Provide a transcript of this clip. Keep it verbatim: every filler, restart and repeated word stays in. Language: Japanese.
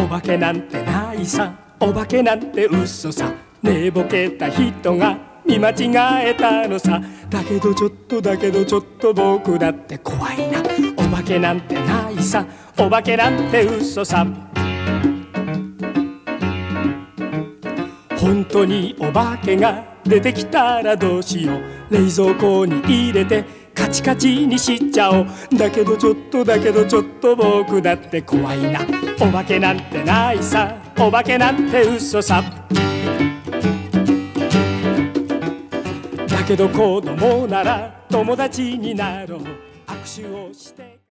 お化けなんてないさ、お化けなんて嘘さ、寝ぼけた人が見間違えたのさ。だけどちょっとだけどちょっと僕だって怖いな。お化けなんてないさ、お化けなんて嘘さ。本当にお化けが出てきたらどうしよう。冷蔵庫に入れてカチカチにしちゃおう。だけどちょっとだけどちょっと僕だって怖いな。お化けなんてないさ、お化けなんて嘘さ。だけど子供なら友達になろう。握手をして